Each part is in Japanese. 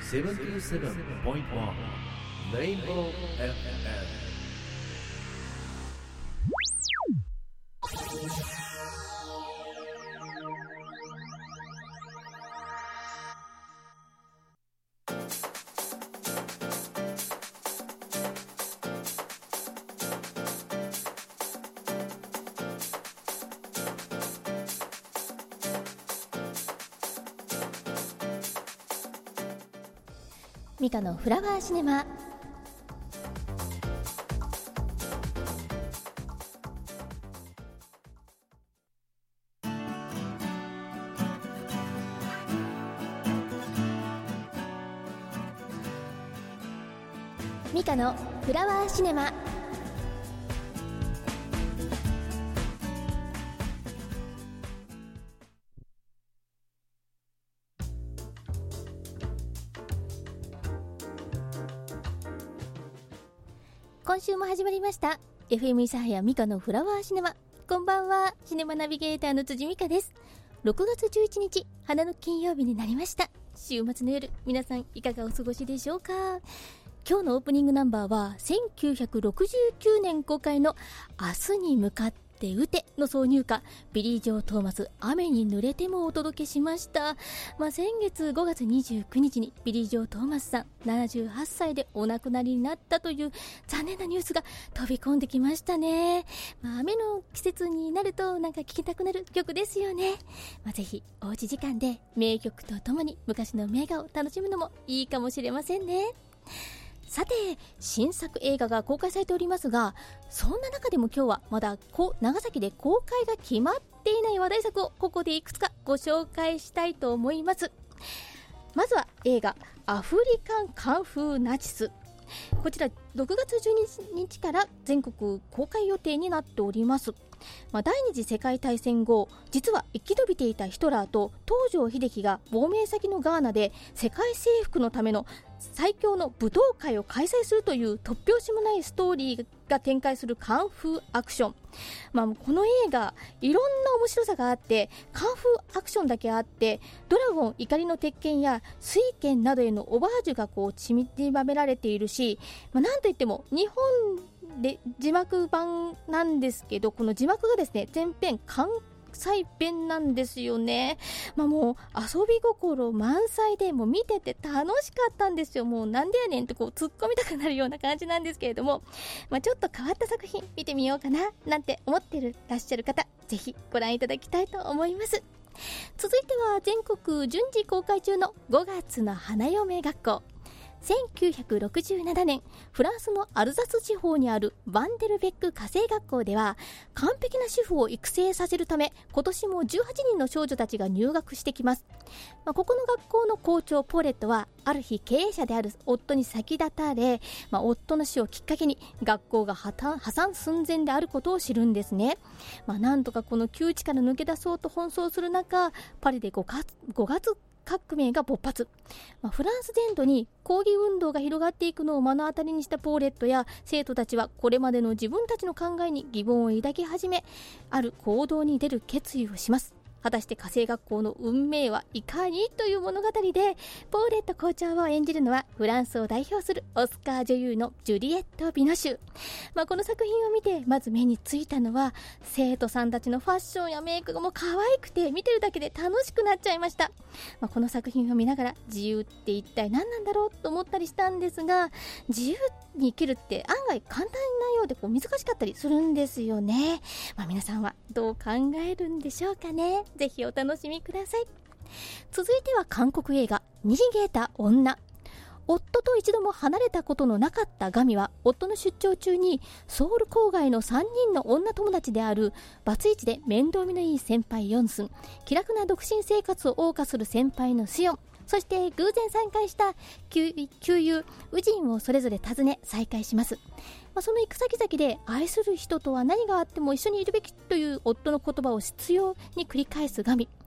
77.1 Rainbow FM。 ミカのフラワーシネマ。ミカのフラワーシネマ。今週も始まりました FM 諫早ミカのフラワーシネマ。こんばんは、シネマナビゲーターの辻美香です。6月11日花の金曜日になりました。週末の夜、皆さんいかがお過ごしでしょうか。今日のオープニングナンバーは1969年公開の明日に向かって打ての挿入歌、ビリー・ジョー・トーマス、雨に濡れてもお届けしました。先月5月29日にビリー・ジョー・トーマスさん78歳でお亡くなりになったという残念なニュースが飛び込んできましたね。雨の季節になるとなんか聴きたくなる曲ですよね。ぜひおうち時間で名曲とともに昔の名画を楽しむのもいいかもしれませんね。さて、新作映画が公開されておりますが、そんな中でも今日はまだ長崎で公開が決まっていない話題作をここでいくつかご紹介したいと思います。まずは映画アフリカンカンフーナチス。こちら6月12日から全国公開予定になっております。第二次世界大戦後、実は生き延びていたヒトラーと東条英機が亡命先のガーナで世界征服のための最強の武道会を開催するという突拍子もないストーリーが展開するカンフーアクション。この映画いろんな面白さがあって、カンフーアクションだけあってドラゴン怒りの鉄拳や水拳などへのオマージュが散りばめられているし、なんといっても日本で字幕版なんですけど、この字幕がですね、全編関西弁なんですよね。もう遊び心満載で、もう見てて楽しかったんですよ。もうなんでやねんって突っ込みたくなるような感じなんですけれども、ちょっと変わった作品見てみようかななんて思ってらっしゃる方、ぜひご覧いただきたいと思います。続いては全国順次公開中の5月の花嫁学校。1967年、フランスのアルザス地方にあるバンデルベック家政学校では、完璧な主婦を育成させるため、今年も18人の少女たちが入学してきます。ここの学校の校長ポーレットは、ある日経営者である夫に先立たれ、夫の死をきっかけに学校が破産寸前であることを知るんですね。なんとかこの窮地から抜け出そうと奔走する中、パリで5月革命が勃発。フランス全土に抗議運動が広がっていくのを目の当たりにしたポーレットや生徒たちは、これまでの自分たちの考えに疑問を抱き始め、ある行動に出る決意をします。果たして家政学校の運命はいかにという物語で、ポーレット校長を演じるのはフランスを代表するオスカー女優のジュリエット・ビノシュ。この作品を見てまず目についたのは、生徒さんたちのファッションやメイクがもう可愛くて、見てるだけで楽しくなっちゃいました。この作品を見ながら、自由って一体何なんだろうと思ったりしたんですが、自由に生きるって案外簡単なようで難しかったりするんですよね。皆さんはどう考えるんでしょうかね。ぜひお楽しみください。続いては韓国映画逃げた女。夫と一度も離れたことのなかったガミは、夫の出張中にソウル郊外の3人の女友達であるバツイチで面倒見のいい先輩ヨンスン、気楽な独身生活を謳歌する先輩のスヨン、そして偶然再会した旧友ウジンをそれぞれ訪ね再会します。その行く先々で、愛する人とは何があっても一緒にいるべきという夫の言葉を執拗に繰り返すガミ。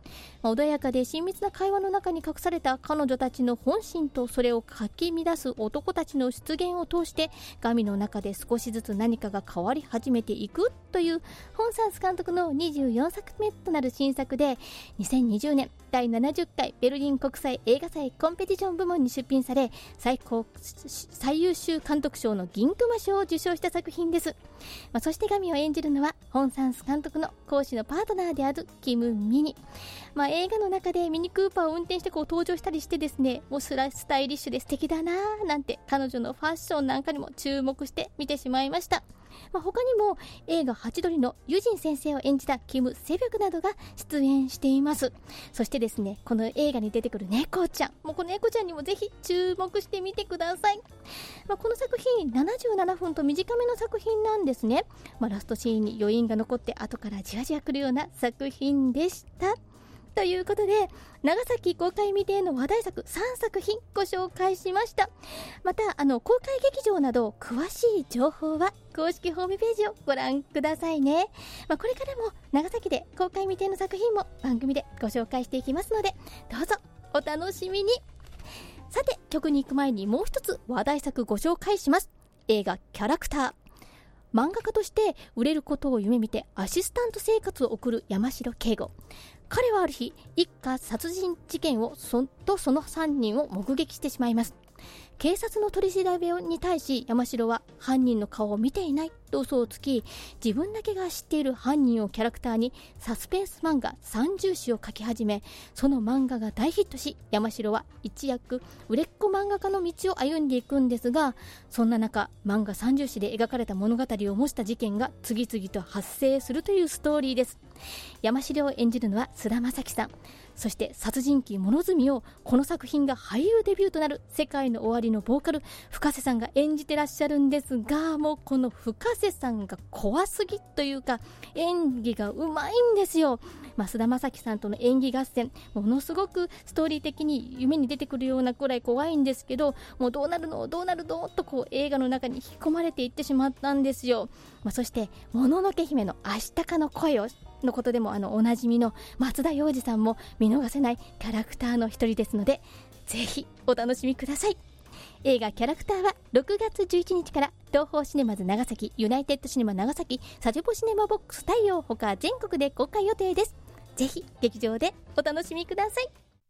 穏やかで親密な会話の中に隠された彼女たちの本心とそれをかき乱す男たちの出現を通してガミの中で少しずつ何かが変わり始めていくというホン・サンス監督の24作目となる新作で、2020年第70回ベルリン国際映画祭コンペティション部門に出品され、最優秀監督賞の銀熊賞を受賞した作品です。そしてガミを演じるのはホン・サンス監督の講師のパートナーであるキム・ミニ。映画の中でミニクーパーを運転して登場したりしてですね、もうスタイリッシュで素敵だなーなんて彼女のファッションなんかにも注目して見てしまいました。他にも映画ハチドリのユジン先生を演じたキム・セビョクなどが出演しています。そしてですね、この映画に出てくる猫ちゃん、この猫ちゃんにもぜひ注目してみてください。この作品77分と短めの作品なんですね。ラストシーンに余韻が残って後からじわじわくるような作品でした。ということで、長崎公開未定の話題作3作品ご紹介しました。また公開劇場など詳しい情報は公式ホームページをご覧くださいね。これからも長崎で公開未定の作品も番組でご紹介していきますので、どうぞお楽しみに。さて、曲に行く前にもう一つ話題作ご紹介します。映画キャラクター。漫画家として売れることを夢見てアシスタント生活を送る山城圭吾。彼はある日、一家殺人事件をその3人を目撃してしまいます。警察の取り調べに対し山城は犯人の顔を見ていないと嘘をつき、自分だけが知っている犯人をキャラクターにサスペンス漫画30誌を書き始め、その漫画が大ヒットし、山城は一躍売れっ子漫画家の道を歩んでいくんですが、そんな中、漫画30誌で描かれた物語を模した事件が次々と発生するというストーリーです。山城を演じるのは菅田将暉さん。そして殺人鬼物住をこの作品が俳優デビューとなる世界の終わりのボーカル深瀬さんが演じてらっしゃるんですが、もうこの深瀬さんが怖すぎというか演技がうまいんですよ。菅田将暉さんとの演技合戦、ものすごくストーリー的に夢に出てくるようなくらい怖いんですけど、もうどうなるのと映画の中に引き込まれていってしまったんですよ。そしてもののけ姫のアシタカの声をのことでもおなじみの松田洋次さんも見逃せないキャラクターの一人ですので、ぜひお楽しみください。映画キャラクターは6月11日から東宝シネマズ長崎、ユナイテッドシネマ長崎、サジェボシネマボックス太陽ほか全国で公開予定です。ぜひ劇場でお楽しみください。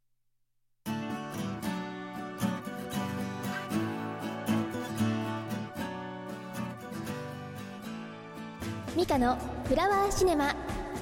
ミカのフラワーシネマ。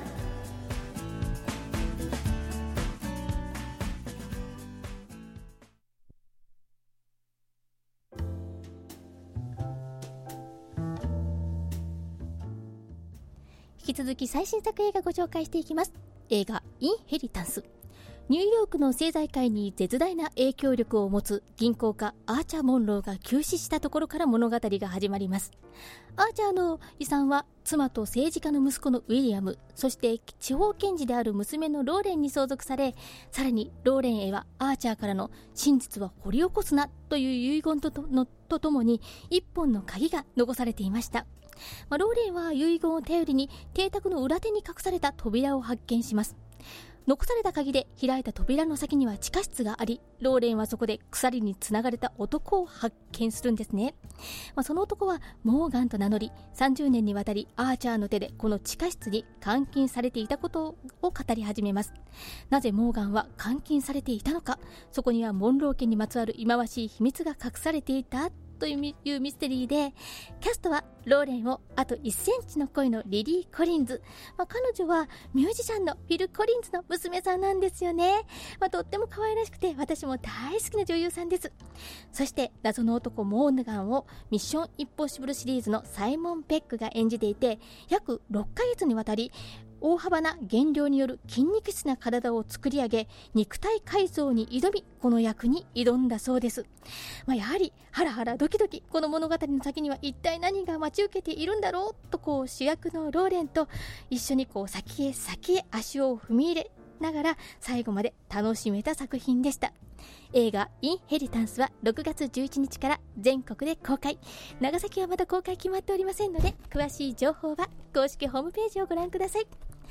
引き続き最新作映画ご紹介していきます。映画インヘリタンス。ニューヨークの政財界に絶大な影響力を持つ銀行家アーチャー・モンローが急死したところから物語が始まります。アーチャーの遺産は妻と政治家の息子のウィリアム、そして地方検事である娘のローレンに相続され、さらにローレンへはアーチャーからの真実は掘り起こすなという遺言とともに一本の鍵が残されていました。ローレンは遺言を頼りに邸宅の裏手に隠された扉を発見します。残された鍵で開いた扉の先には地下室があり、ローレンはそこで鎖につながれた男を発見するんですね。その男はモーガンと名乗り、30年にわたりアーチャーの手でこの地下室に監禁されていたことを語り始めます。なぜモーガンは監禁されていたのか、そこにはモンロー家にまつわる忌まわしい秘密が隠されていたというミステリーで、キャストはローレンをあと1センチの声のリリー・コリンズ、彼女はミュージシャンのフィル・コリンズの娘さんなんですよね。とっても可愛らしくて私も大好きな女優さんです。そして謎の男モーガンをミッション・インポッシブルシリーズのサイモン・ペックが演じていて、約6ヶ月にわたり大幅な減量による筋肉質な体を作り上げ、肉体改造に挑みこの役に挑んだそうです。やはりハラハラドキドキ、この物語の先には一体何が待ち受けているんだろうと主役のローレンと一緒に先へ足を踏み入れながら最後まで楽しめた作品でした。映画インヘリタンスは6月11日から全国で公開。長崎はまだ公開決まっておりませんので、詳しい情報は公式ホームページをご覧ください。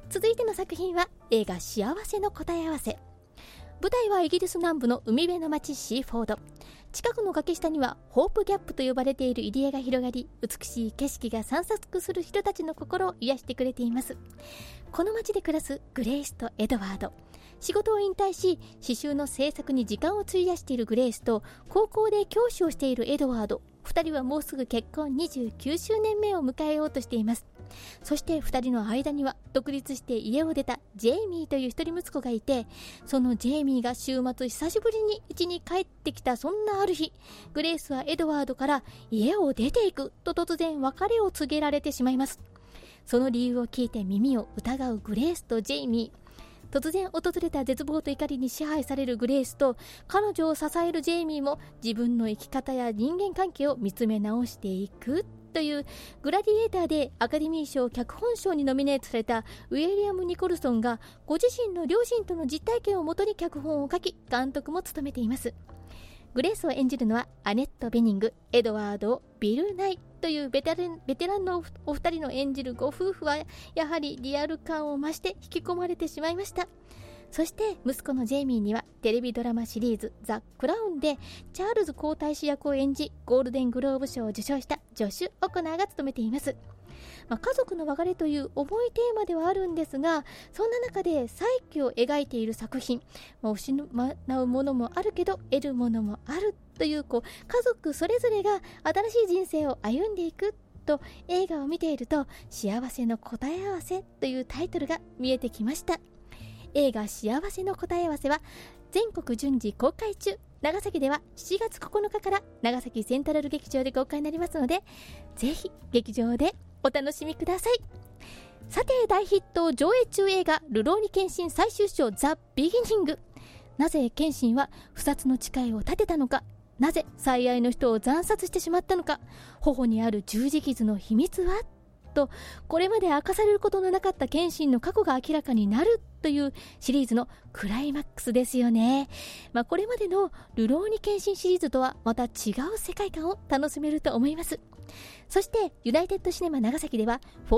続いての作品は映画幸せの答え合わせ。舞台はイギリス南部の海辺の町シーフォード。近くの崖下にはホープギャップと呼ばれている入り江が広がり、美しい景色が散策する人たちの心を癒してくれています。この町で暮らすグレイスとエドワード。仕事を引退し詩集の制作に時間を費やしているグレイスと、高校で教師をしているエドワード。2人はもうすぐ結婚29周年目を迎えようとしています。そして2人の間には独立して家を出たジェイミーという一人息子がいて、そのジェイミーが週末久しぶりに家に帰ってきたそんなある日、グレイスはエドワードから家を出ていくと突然別れを告げられてしまいます。その理由を聞いて耳を疑うグレイスとジェイミー。突然訪れた絶望と怒りに支配されるグレイスと、彼女を支えるジェイミーも自分の生き方や人間関係を見つめ直していくという、グラディエーターでアカデミー賞脚本賞にノミネートされたウィリアム・ニコルソンがご自身の両親との実体験をもとに脚本を書き、監督も務めています。グレイスを演じるのはアネット・ベニング、エドワードをビル・ナイというベテランのお二人の演じるご夫婦は、やはりリアル感を増して引き込まれてしまいました。そして息子のジェイミーにはテレビドラマシリーズザ・クラウンでチャールズ皇太子役を演じ、ゴールデングローブ賞を受賞したジョシュ・オコナーが務めています。家族の別れという重いテーマではあるんですが、そんな中で再起を描いている作品、失うものもあるけど得るものもあるという、家族それぞれが新しい人生を歩んでいくと、映画を見ていると幸せの答え合わせというタイトルが見えてきました。映画幸せの答え合わせは全国順次公開中。長崎では7月9日から長崎セントラル劇場で公開になりますので、ぜひ劇場でお楽しみください。さて、大ヒット上映中映画るろうに剣心最終章ザ・ビギニング。なぜ剣心は不殺の誓いを立てたのか、なぜ最愛の人を惨殺してしまったのか、頬にある十字傷の秘密はと、これまで明かされることのなかった剣心の過去が明らかになるというシリーズのクライマックスですよね。これまでのるろうに剣心シリーズとはまた違う世界観を楽しめると思います。そしてユナイテッドシネマ長崎では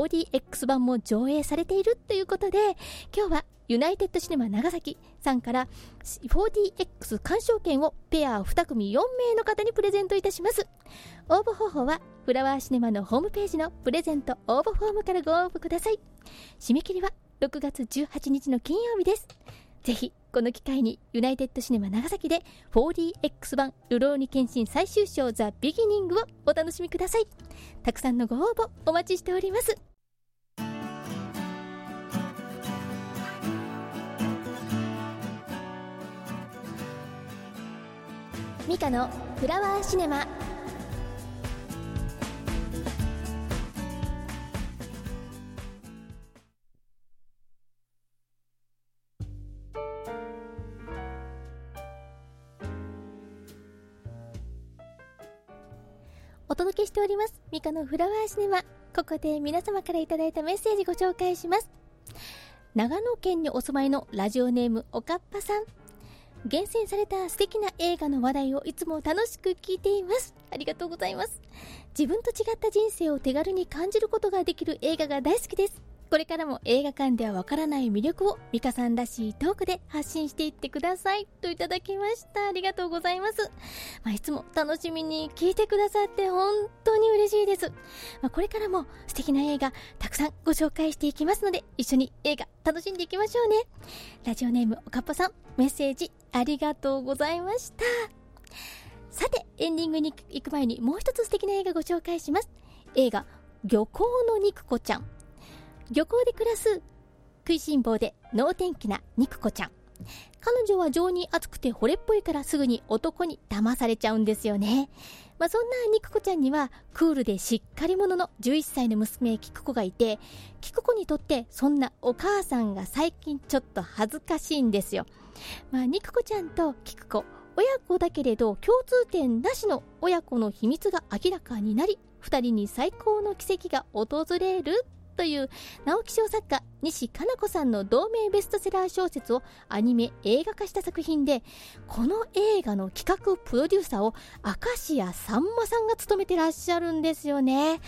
4DX 版も上映されているということで、今日はユナイテッドシネマ長崎さんから 4DX 鑑賞券をペア2組4名の方にプレゼントいたします。応募方法はフラワーシネマのホームページのプレゼント応募フォームからご応募ください。締め切りは6月18日の金曜日です。ぜひこの機会にユナイテッドシネマ長崎で 4DX 版るろうに剣心最終章ザ・ビギニングをお楽しみください。たくさんのご応募お待ちしております。ミカのフラワーシネマ。お届けしておりますミカのフラワーシネマ。ここで皆様からいただいたメッセージご紹介します。長野県にお住まいのラジオネームおかっぱさん。厳選された素敵な映画の話題をいつも楽しく聞いています。ありがとうございます。自分と違った人生を手軽に感じることができる映画が大好きです。これからも映画館ではわからない魅力をミカさんらしいトークで発信していってくださいといただきました。ありがとうございます。いつも楽しみに聞いてくださって本当に嬉しいです。これからも素敵な映画たくさんご紹介していきますので、一緒に映画楽しんでいきましょうね。ラジオネームおかっぱさん、メッセージありがとうございました。さて、エンディングに行く前にもう一つ素敵な映画ご紹介します。映画漁港の肉子ちゃん。漁港で暮らす食いしん坊で能天気な肉子ちゃん。彼女は情に熱くて惚れっぽいからすぐに男に騙されちゃうんですよね。そんな肉子ちゃんにはクールでしっかり者の11歳の娘菊子がいて、菊子にとってそんなお母さんが最近ちょっと恥ずかしいんですよ。肉子ちゃんと菊子親子だけれど共通点なしの親子の秘密が明らかになり、2人に最高の奇跡が訪れるという直木賞作家西加奈子さんの同名ベストセラー小説をアニメ映画化した作品で、この映画の企画プロデューサーを明石家さんまさんが務めてらっしゃるんですよね。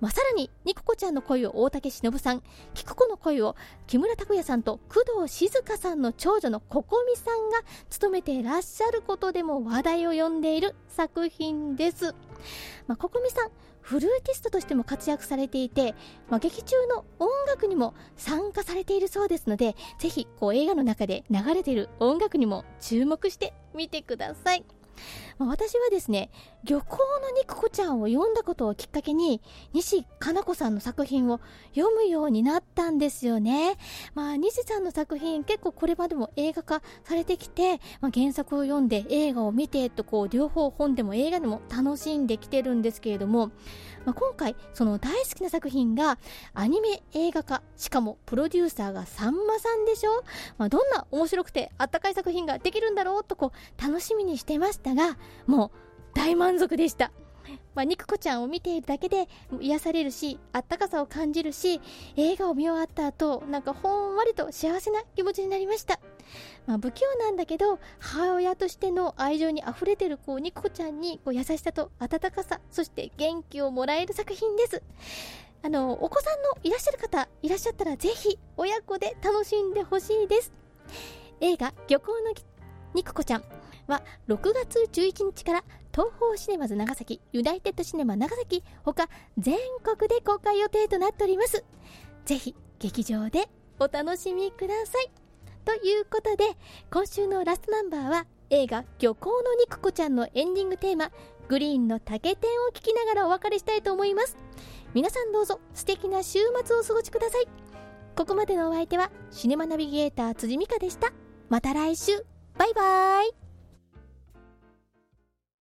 さらに肉子ちゃんの声を大竹しのぶさん、菊子の声を木村拓哉さんと工藤静香さんの長女のここみさんが務めていらっしゃることでも話題を呼んでいる作品です。ここみさん、フルーティストとしても活躍されていて、劇中の音楽にも参加されているそうですので、ぜひ映画の中で流れている音楽にも注目してみてください。私はですね、漁港の肉子ちゃんを読んだことをきっかけに西加奈子さんの作品を読むようになったんですよね。西さんの作品結構これまでも映画化されてきて、原作を読んで映画を見てと両方本でも映画でも楽しんできてるんですけれども、今回その大好きな作品がアニメ映画化、しかもプロデューサーがさんまさんでしょ。どんな面白くてあったかい作品ができるんだろうと楽しみにしてましたが、もう大満足でした。肉子ちゃんを見ているだけで癒されるし、あったかさを感じるし、映画を見終わった後ほんわりと幸せな気持ちになりました。不器用なんだけど母親としての愛情にあふれてる肉子ちゃんに優しさと温かさ、そして元気をもらえる作品です。お子さんのいらっしゃる方いらっしゃったら、ぜひ親子で楽しんでほしいです。映画漁港の肉子ちゃんは6月11日から東宝シネマズ長崎、ユナイテッドシネマ長崎他全国で公開予定となっております。ぜひ劇場でお楽しみください。ということで、今週のラストナンバーは映画漁港の肉子ちゃんのエンディングテーマ、グリーンの竹天を聴きながらお別れしたいと思います。皆さんどうぞ素敵な週末をお過ごしください。ここまでのお相手はシネマナビゲーター辻美香でした。また来週、バイバイ。